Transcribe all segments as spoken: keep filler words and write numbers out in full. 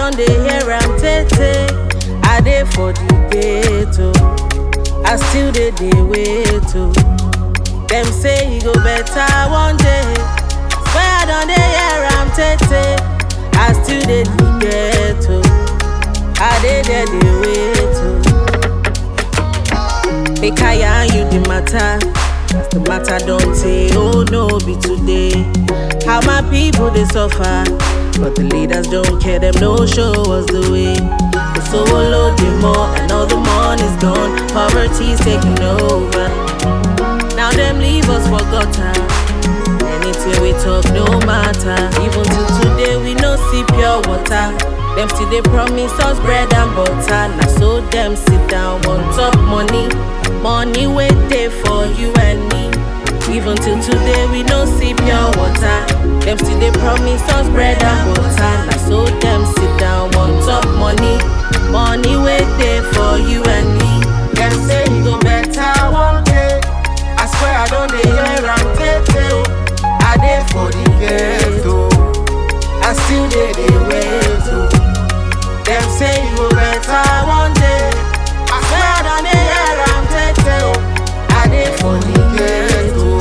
don't dey hear am tete. I dey for the ghetto, I still dey dey wait oh. Them say he go better one day. Swear I don't dey hear am tete. I still dey the ghetto, I dey there dey wait oh. Make I yarn you the matter, the matter don't say oh no be today. How my people they suffer, but the leaders don't care, them no show us the way. The soul loading more and all the money's gone, poverty's taking over. Now them leave us for gutter, anything we talk no matter. Even till today we no see pure water. Them still they promise us bread and butter. Now so them sit down on top money, money wait there for you and me. Even till today we no see pure water. Them still they promise us bread and butter. Now so them sit down on top money, money wait there for you and me. Them say you go better one day. I swear I don't dey hear am tete. I dey for the ghetto, I still dey dey wait oh. Them say you go better one day. I swear I don't dey hear am tete. I dey for the ghetto,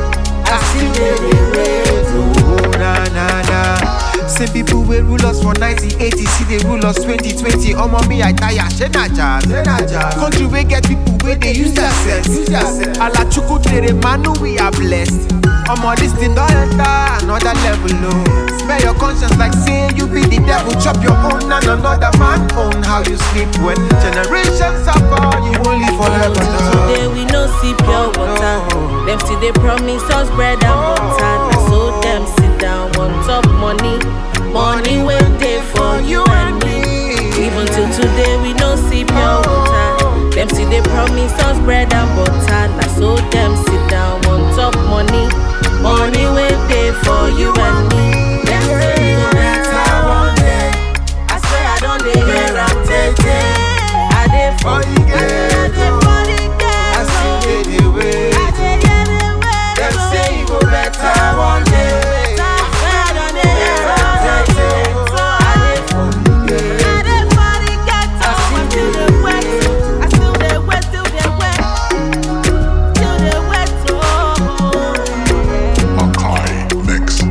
I still dey dey wait oh. Na na na. Same people will rule us for nineteen eighty, see they rule us twenty twenty. Omo me I tire, she na jazz, she na jazz. Country we get people where they use their sense, use their sense. Ala chuku tere manu we are blessed. Omo this thing don't enter another level, oh. Spare your conscience like say you be the devil. Chop your own and another man own. How you sleep when generations are gone, you won't live forever. Till today we no see pure water. Them still they promise us bread and butter. Now so them sit down on top money, money wait there for you and me. Even till today we no see pure water. Them still they promise us bread and butter. Now so them sit down on top money, money wait there for you and me. Them say you go better one day. I swear I don't dey hear am tete. I dey for the ghetto, I still dey dey wait. Them say you go better one day. I swear I don't dey hear am tete. I dey for the ghetto, I still dey wait. I still dey wait, still dey wait, still dey wait oh. Makai Mix.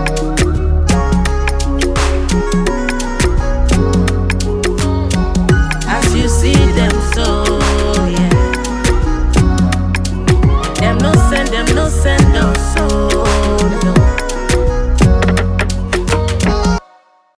As you see them so, yeah. Them no send, them no send us.